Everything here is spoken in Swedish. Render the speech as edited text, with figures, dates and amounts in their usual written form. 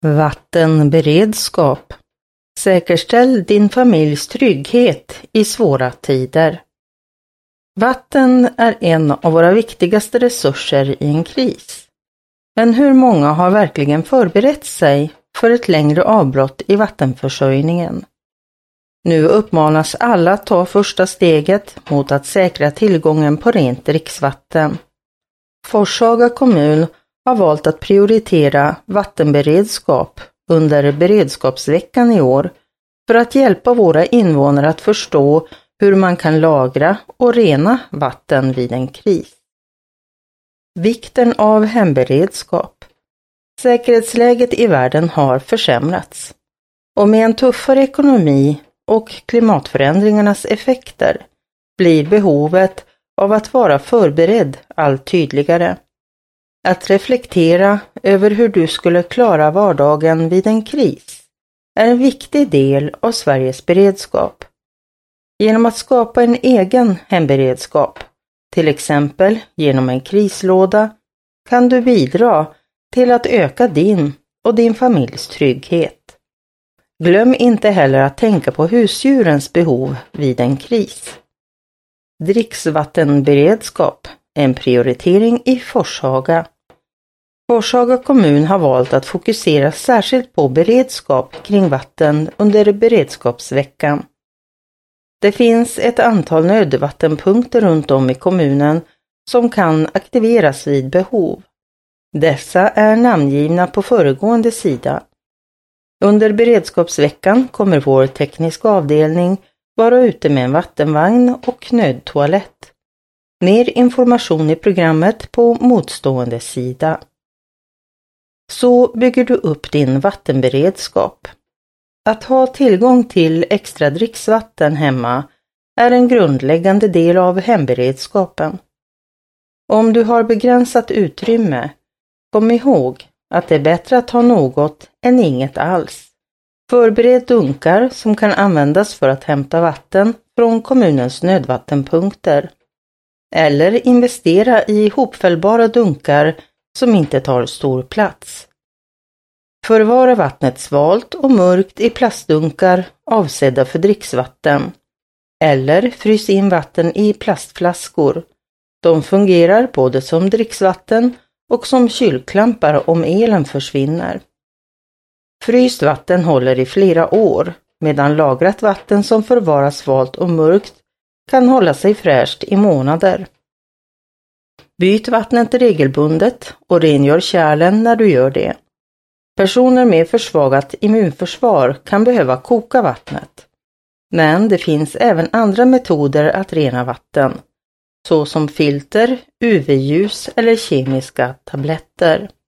Vattenberedskap. Säkerställ din familjs trygghet i svåra tider. Vatten är en av våra viktigaste resurser i en kris. Men hur många har verkligen förberett sig för ett längre avbrott i vattenförsörjningen? Nu uppmanas alla att ta första steget mot att säkra tillgången på rent dricksvatten. Forshaga kommun har valt att prioritera vattenberedskap under beredskapsveckan i år för att hjälpa våra invånare att förstå hur man kan lagra och rena vatten vid en kris. Vikten av hemberedskap. Säkerhetsläget i världen har försämrats. Och med en tuffare ekonomi och klimatförändringarnas effekter blir behovet av att vara förberedd allt tydligare. Att reflektera över hur du skulle klara vardagen vid en kris är en viktig del av Sveriges beredskap. Genom att skapa en egen hemberedskap, till exempel genom en krislåda, kan du bidra till att öka din och din familjs trygghet. Glöm inte heller att tänka på husdjurens behov vid en kris. Dricksvattenberedskap, en prioritering i Forshaga. Forshaga kommun har valt att fokusera särskilt på beredskap kring vatten under beredskapsveckan. Det finns ett antal nödvattenpunkter runt om i kommunen som kan aktiveras vid behov. Dessa är namngivna på föregående sida. Under beredskapsveckan kommer vår tekniska avdelning vara ute med en vattenvagn och nödtoalett. Mer information i programmet på motstående sida. Så bygger du upp din vattenberedskap. Att ha tillgång till extra dricksvatten hemma är en grundläggande del av hemberedskapen. Om du har begränsat utrymme, kom ihåg att det är bättre att ha något än inget alls. Förbered dunkar som kan användas för att hämta vatten från kommunens nödvattenpunkter. Eller investera i hopfällbara dunkar som inte tar stor plats. Förvara vattnet svalt och mörkt i plastdunkar avsedda för dricksvatten. Eller frys in vatten i plastflaskor. De fungerar både som dricksvatten och som kylklampar om elen försvinner. Fryst vatten håller i flera år, medan lagrat vatten som förvaras svalt och mörkt kan hålla sig fräscht i månader. Byt vattnet regelbundet och rengör kärlen när du gör det. Personer med försvagat immunförsvar kan behöva koka vattnet. Men det finns även andra metoder att rena vatten, såsom filter, UV-ljus eller kemiska tabletter.